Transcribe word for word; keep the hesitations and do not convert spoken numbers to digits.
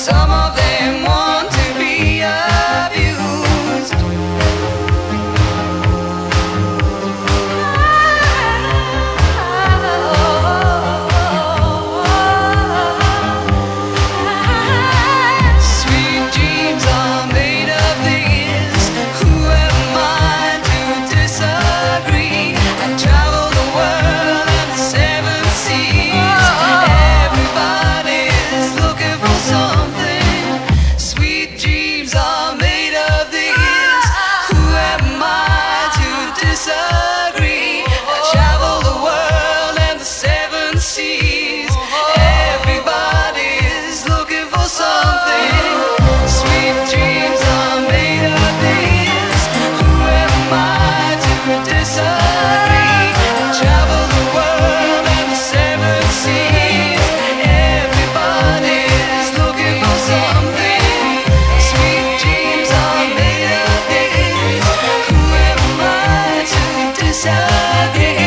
Some of them want to be abused. Sweet dreams are made of these. Who am I to disagree? I travel the world and the seven seas. Everybody's looking for something. Sweet dreams are made of these. Who am I to disagree? I travel the world and the seven seas. Everybody's looking for something. Sweet dreams are made of these. Who am I to disagree? I travel the world and the seven seas. Everybody's looking for something. Sweet dreams are made of these. Who am I to disagree?